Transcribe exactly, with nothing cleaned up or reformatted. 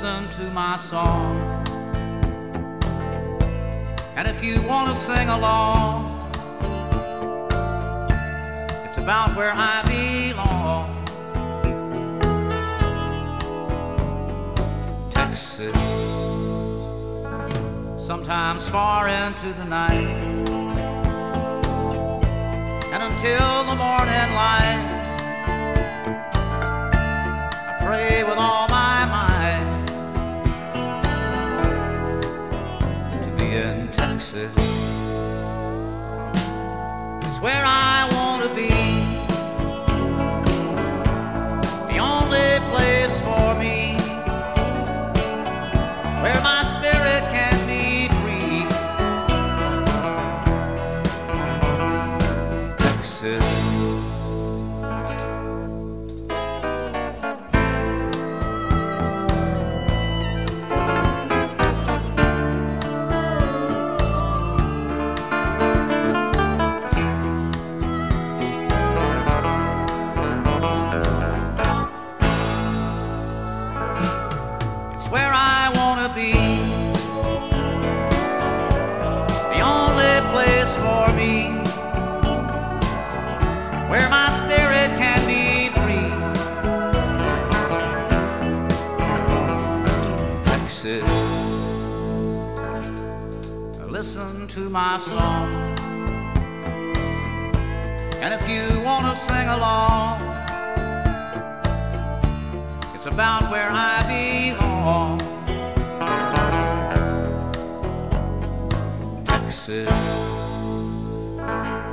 listen to my song. And if you want to sing along, it's about where I belong. Texas, sometimes far into the night, and until the morning light, I pray with all my might to be in Texas. It's where I want to be, the only place for me where my spirit can be free. Texas, it's where I want to be, the only place for me where my spirit can be free. Texas, listen to my song, and if you want to sing along, it's about where I belong. Texas.